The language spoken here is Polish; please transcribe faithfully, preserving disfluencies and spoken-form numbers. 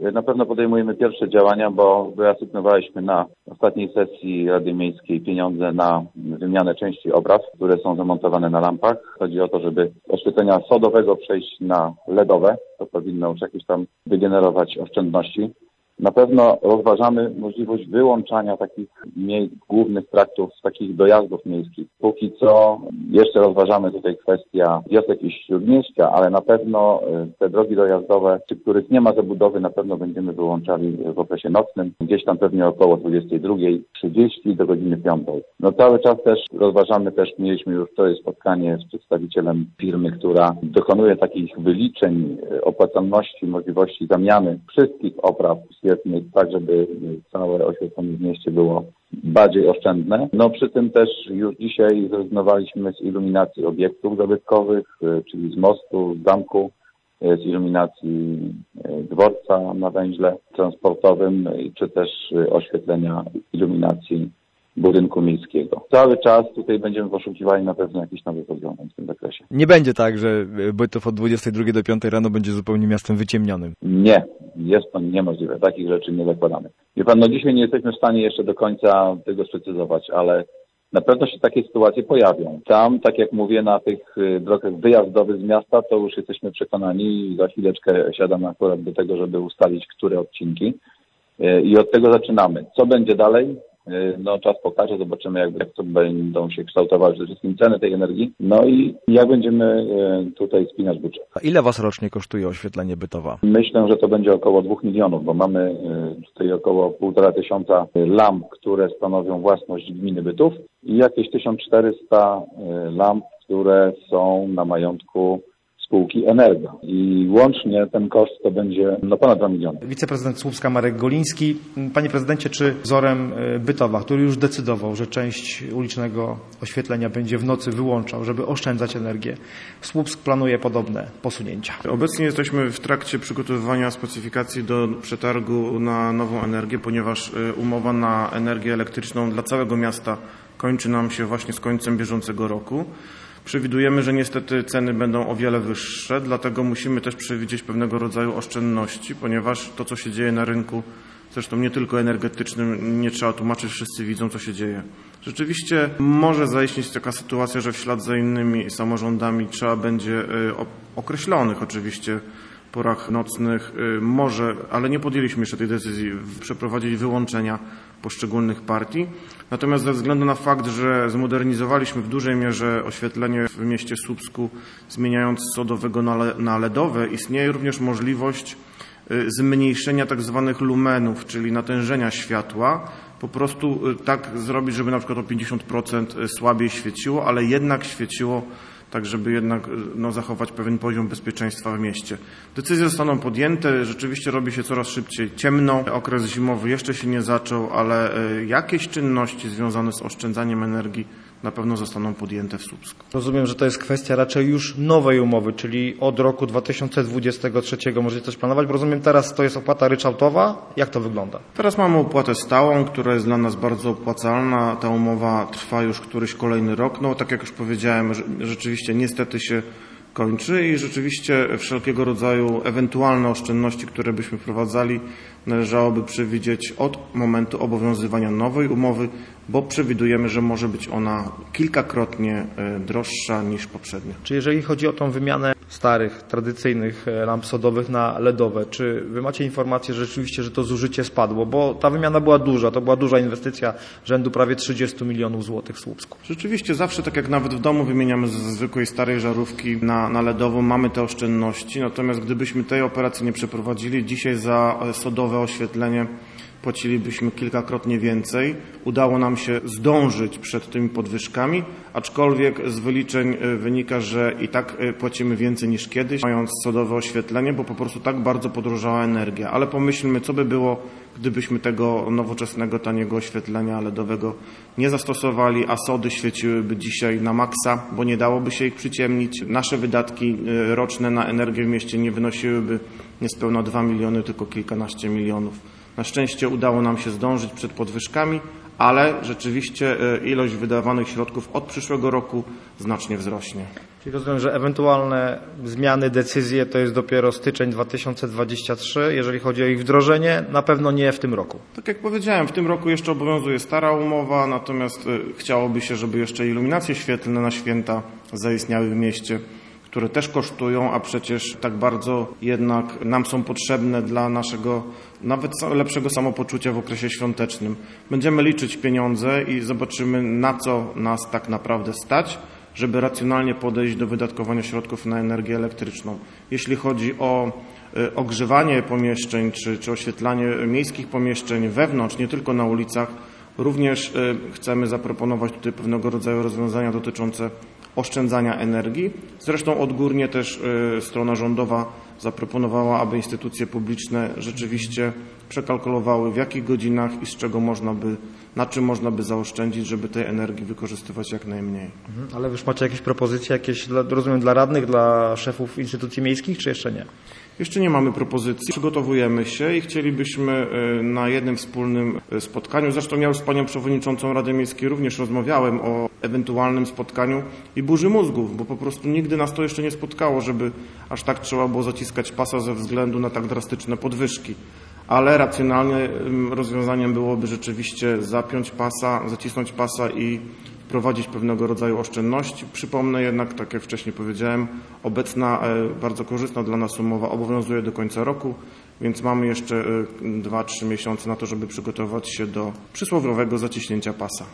na pewno podejmujemy pierwsze działania, bo wyasygnowaliśmy na ostatniej sesji Rady Miejskiej pieniądze na wymianę części opraw, które są zamontowane na lampach. Chodzi o to, żeby oświetlenia sodowego przejść na L E D owe. To powinno już jakieś tam wygenerować oszczędności. Na pewno rozważamy możliwość wyłączania takich miejsc, głównych traktów z takich dojazdów miejskich. Póki co jeszcze rozważamy tutaj kwestia wiosek i śródmieścia, ale na pewno te drogi dojazdowe, przy których nie ma zabudowy, na pewno będziemy wyłączali w okresie nocnym, gdzieś tam pewnie około dwudziestej drugiej trzydzieści do godziny piątej. No cały czas też rozważamy, też mieliśmy już wczoraj spotkanie z przedstawicielem firmy, która dokonuje takich wyliczeń opłacalności, możliwości zamiany wszystkich opraw świetnych, tak żeby całe oświetlenie w mieście było bardziej oszczędne. No przy tym też już dzisiaj zrezygnowaliśmy z iluminacji obiektów zabytkowych, czyli z mostu, z zamku, z iluminacji dworca na węźle transportowym, czy też oświetlenia iluminacji budynku miejskiego. Cały czas tutaj będziemy poszukiwali na pewno jakichś nowych rozwiązań w tym zakresie. Nie będzie tak, że Bytów od dwudziestej drugiej do piątej rano będzie zupełnie miastem wyciemnionym. Nie, jest to niemożliwe. Takich rzeczy nie zakładamy. Wie pan, no dzisiaj nie jesteśmy w stanie jeszcze do końca tego sprecyzować, ale na pewno się takie sytuacje pojawią. Tam, tak jak mówię, na tych drogach wyjazdowych z miasta, to już jesteśmy przekonani i za chwileczkę siadamy akurat do tego, żeby ustalić, które odcinki. I od tego zaczynamy. Co będzie dalej? No czas pokaże, zobaczymy jak, jak to będą się kształtowały przede wszystkim ceny tej energii, no i jak będziemy tutaj spinać budżet. A ile was rocznie kosztuje oświetlenie Bytowa? Myślę, że to będzie około dwóch milionów, bo mamy tutaj około półtora tysiąca lamp, które stanowią własność gminy Bytów i jakieś tysiąc czterysta lamp, które są na majątku spółki Energa. I łącznie ten koszt to będzie no ponad dwa miliony. Wiceprezydent Słupska Marek Goliński. Panie prezydencie, czy wzorem Bytowa, który już decydował, że część ulicznego oświetlenia będzie w nocy wyłączał, żeby oszczędzać energię, Słupsk planuje podobne posunięcia? Obecnie jesteśmy w trakcie przygotowywania specyfikacji do przetargu na nową energię, ponieważ umowa na energię elektryczną dla całego miasta kończy nam się właśnie z końcem bieżącego roku. Przewidujemy, że niestety ceny będą o wiele wyższe, dlatego musimy też przewidzieć pewnego rodzaju oszczędności, ponieważ to, co się dzieje na rynku, zresztą nie tylko energetycznym, nie trzeba tłumaczyć, wszyscy widzą, co się dzieje. Rzeczywiście może zaistnieć taka sytuacja, że w ślad za innymi samorządami trzeba będzie określonych oczywiście porach nocnych, może, ale nie podjęliśmy jeszcze tej decyzji, przeprowadzić wyłączenia poszczególnych partii. Natomiast ze względu na fakt, że zmodernizowaliśmy w dużej mierze oświetlenie w mieście Słupsku, zmieniając z sodowego na L E D owe, istnieje również możliwość zmniejszenia tak zwanych lumenów, czyli natężenia światła, po prostu tak zrobić, żeby na przykład o pięćdziesiąt procent słabiej świeciło, ale jednak świeciło tak, żeby jednak no, zachować pewien poziom bezpieczeństwa w mieście. Decyzje zostaną podjęte, rzeczywiście robi się coraz szybciej ciemno, okres zimowy jeszcze się nie zaczął, ale jakieś czynności związane z oszczędzaniem energii na pewno zostaną podjęte w Słupsku. Rozumiem, że to jest kwestia raczej już nowej umowy, czyli od roku dwa tysiące dwudziestego trzeciego możecie coś planować, bo rozumiem, teraz to jest opłata ryczałtowa. Jak to wygląda? Teraz mamy opłatę stałą, która jest dla nas bardzo opłacalna. Ta umowa trwa już któryś kolejny rok. No tak jak już powiedziałem, rzeczywiście niestety się kończy i rzeczywiście wszelkiego rodzaju ewentualne oszczędności, które byśmy wprowadzali, należałoby przewidzieć od momentu obowiązywania nowej umowy, bo przewidujemy, że może być ona kilkakrotnie droższa niż poprzednia. Czy jeżeli chodzi o tą wymianę starych, tradycyjnych lamp sodowych na L E D owe, czy wy macie informację, że rzeczywiście, że to zużycie spadło? Bo ta wymiana była duża, to była duża inwestycja rzędu prawie trzydzieści milionów złotych w Słupsku. Rzeczywiście zawsze, tak jak nawet w domu wymieniamy ze zwykłej starej żarówki na, na L E D ową, mamy te oszczędności, natomiast gdybyśmy tej operacji nie przeprowadzili, dzisiaj za sodowe oświetlenie płacilibyśmy kilkakrotnie więcej. Udało nam się zdążyć przed tymi podwyżkami, aczkolwiek z wyliczeń wynika, że i tak płacimy więcej niż kiedyś, mając sodowe oświetlenie, bo po prostu tak bardzo podrożała energia. Ale pomyślmy, co by było, gdybyśmy tego nowoczesnego, taniego oświetlenia L E D owego nie zastosowali, a sody świeciłyby dzisiaj na maksa, bo nie dałoby się ich przyciemnić. Nasze wydatki roczne na energię w mieście nie wynosiłyby niespełna dwa miliony, tylko kilkanaście milionów. Na szczęście udało nam się zdążyć przed podwyżkami, ale rzeczywiście ilość wydawanych środków od przyszłego roku znacznie wzrośnie. Czyli rozumiem, że ewentualne zmiany, decyzje to jest dopiero styczeń dwa tysiące dwudziesty trzeci, jeżeli chodzi o ich wdrożenie, na pewno nie w tym roku. Tak jak powiedziałem, w tym roku jeszcze obowiązuje stara umowa, natomiast chciałoby się, żeby jeszcze iluminacje świetlne na święta zaistniały w mieście, które też kosztują, a przecież tak bardzo jednak nam są potrzebne dla naszego nawet lepszego samopoczucia w okresie świątecznym. Będziemy liczyć pieniądze i zobaczymy, na co nas tak naprawdę stać, żeby racjonalnie podejść do wydatkowania środków na energię elektryczną. Jeśli chodzi o ogrzewanie pomieszczeń czy, czy oświetlanie miejskich pomieszczeń wewnątrz, nie tylko na ulicach, również chcemy zaproponować tutaj pewnego rodzaju rozwiązania dotyczące oszczędzania energii. Zresztą odgórnie też strona rządowa zaproponowała, aby instytucje publiczne rzeczywiście przekalkulowały, w jakich godzinach i z czego można by, na czym można by zaoszczędzić, żeby tej energii wykorzystywać jak najmniej. Mhm, ale już macie jakieś propozycje, jakieś, rozumiem, dla radnych, dla szefów instytucji miejskich, czy jeszcze nie? Jeszcze nie mamy propozycji, przygotowujemy się i chcielibyśmy na jednym wspólnym spotkaniu, zresztą ja już z panią przewodniczącą Rady Miejskiej również rozmawiałem o ewentualnym spotkaniu i burzy mózgów, bo po prostu nigdy nas to jeszcze nie spotkało, żeby aż tak trzeba było zaciskać pasa ze względu na tak drastyczne podwyżki. Ale racjonalnym rozwiązaniem byłoby rzeczywiście zapiąć pasa, zacisnąć pasa i wprowadzić pewnego rodzaju oszczędności. Przypomnę jednak, tak jak wcześniej powiedziałem, obecna, bardzo korzystna dla nas umowa obowiązuje do końca roku, więc mamy jeszcze dwa trzy miesiące na to, żeby przygotować się do przysłowiowego zaciśnięcia pasa.